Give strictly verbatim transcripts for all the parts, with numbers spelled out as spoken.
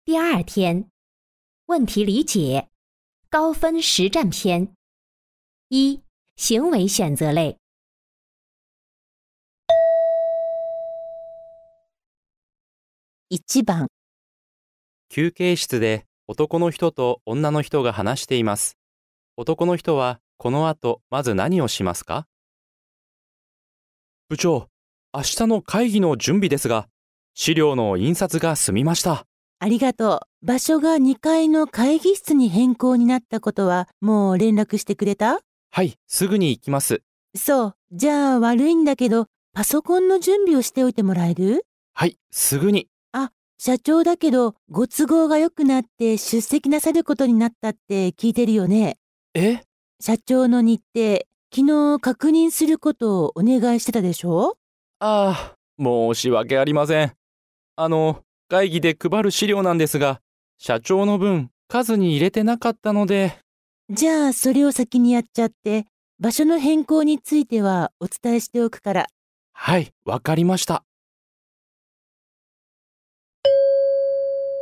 第二天，问题理解，高分实战篇。一、行为选择类。 いちばん、 休憩室で男の人と女の人が話しています。男の人はこの後まず何をしますか？部長、明日の会議の準備ですが、資料の印刷が済みました。 ありがとう。場所がにかいの会議室に変更になったことはもう連絡してくれた？ はい、すぐに行きます。 そう。じゃあ悪いんだけど、パソコンの準備をしておいてもらえる？ はい、すぐに。 あ、社長だけど、ご都合が良くなって出席なさることになったって聞いてるよね。 え？ 社長の日程、昨日確認することをお願いしてたでしょ？ ああ、申し訳ありません。あの、会議で配る資料なんですが、社長の分、数に入れてなかったので。 じゃあそれを先にやっちゃって、場所の変更についてはお伝えしておくから。 はい、わかりました。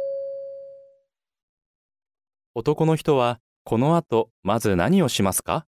男の人はこの後まず何をしますか？